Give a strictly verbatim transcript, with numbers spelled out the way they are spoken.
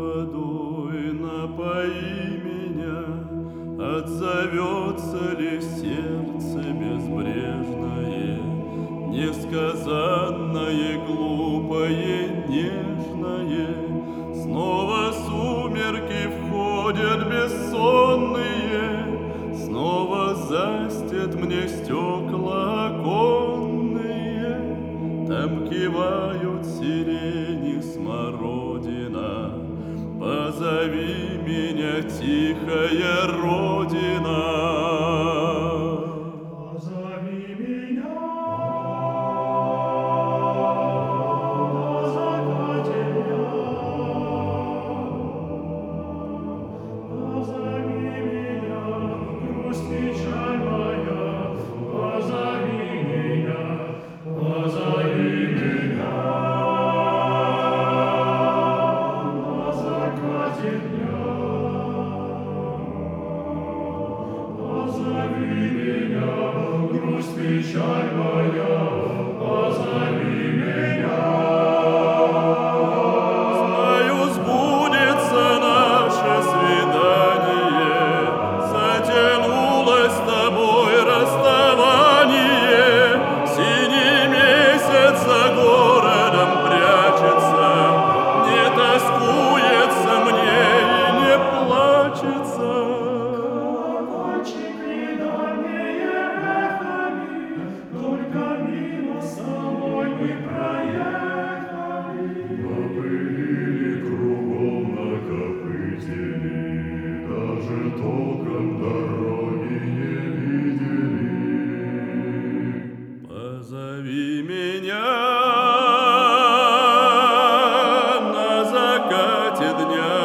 водой напои меня, отзовется ли сердце безбрежное, несказанное, глупое, нежное? Снова сумерки входят бессонные, снова застят мне стекла оконные, там кивают сирени смородина. Позови меня, тихая родина. Позови меня на закате дня. Позови меня, грусть, печаль моя. Позови меня, позови меня на закате дня. Позови меня, грусть, печаль моя, позови меня. Знаю, сбудется наше свидание, затянулось с тобой расставание. Синий месяц за городом прячется, не тоскуется мне и не плачется. Колокольчики дальние эхами, только мимо самой мы проехали. Напылили кругом, накопытили, даже толком дороги не видели. Позови меня на закате дня.